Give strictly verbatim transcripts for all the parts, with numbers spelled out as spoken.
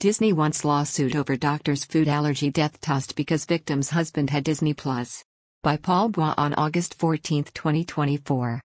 Disney wants lawsuit over doctor's food allergy death tossed because victim's husband had Disney Plus. By Paul Bois on August fourteenth, twenty twenty-four.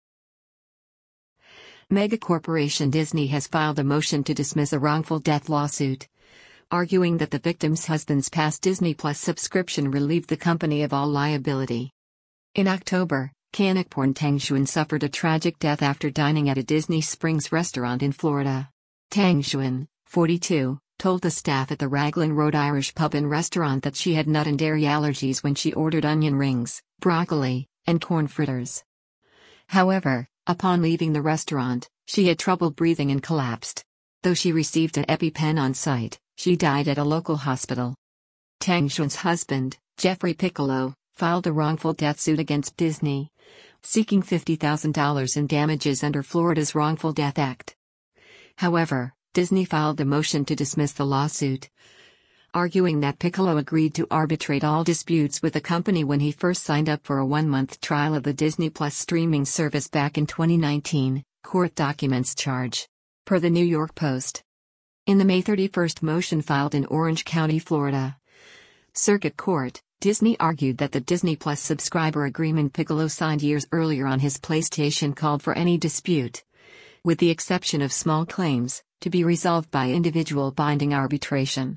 Megacorporation Disney has filed a motion to dismiss a wrongful death lawsuit, arguing that the victim's husband's past Disney Plus subscription relieved the company of all liability. In October, Canakporn Tangxuan suffered a tragic death after dining at a Disney Springs restaurant in Florida. Tangxuan, forty-two, told the staff at the Raglan Road Irish pub and restaurant that she had nut and dairy allergies when she ordered onion rings, broccoli, and corn fritters. However, upon leaving the restaurant, she had trouble breathing and collapsed. Though she received an EpiPen on site, she died at a local hospital. Tangxuan's husband, Jeffrey Piccolo, filed a wrongful death suit against Disney, seeking fifty thousand dollars in damages under Florida's Wrongful Death Act. However, Disney filed a motion to dismiss the lawsuit, arguing that Piccolo agreed to arbitrate all disputes with the company when he first signed up for a one-month trial of the Disney Plus streaming service back in twenty nineteen, court documents charge. Per the New York Post. In the May thirty-first motion filed in Orange County, Florida Circuit Court, Disney argued that the Disney Plus subscriber agreement Piccolo signed years earlier on his PlayStation called for any dispute, with the exception of small claims, to be resolved by individual binding arbitration.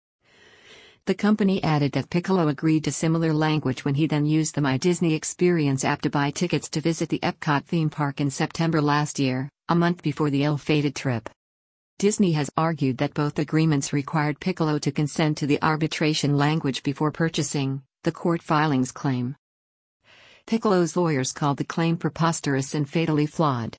The company added that Piccolo agreed to similar language when he then used the My Disney Experience app to buy tickets to visit the Epcot theme park in September last year, a month before the ill-fated trip. Disney has argued that both agreements required Piccolo to consent to the arbitration language before purchasing, the court filings claim. Piccolo's lawyers called the claim preposterous and fatally flawed.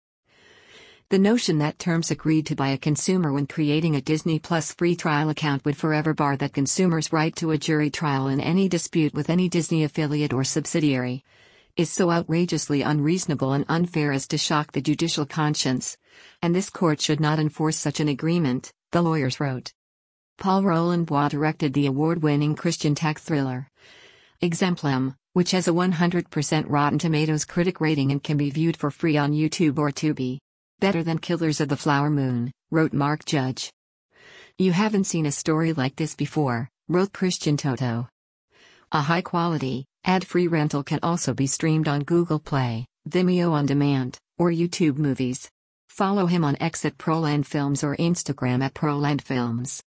The notion that terms agreed to by a consumer when creating a Disney Plus free trial account would forever bar that consumer's right to a jury trial in any dispute with any Disney affiliate or subsidiary is so outrageously unreasonable and unfair as to shock the judicial conscience, and this court should not enforce such an agreement, the lawyers wrote. Paul Roland Bois directed the award-winning Christian tech thriller Exemplum, which has a one hundred percent Rotten Tomatoes critic rating and can be viewed for free on YouTube or Tubi. Better than Killers of the Flower Moon, wrote Mark Judge. You haven't seen a story like this before, wrote Christian Toto. A high-quality, ad-free rental can also be streamed on Google Play, Vimeo On Demand, or YouTube Movies. Follow him on X at Proland Films or Instagram at Proland Films.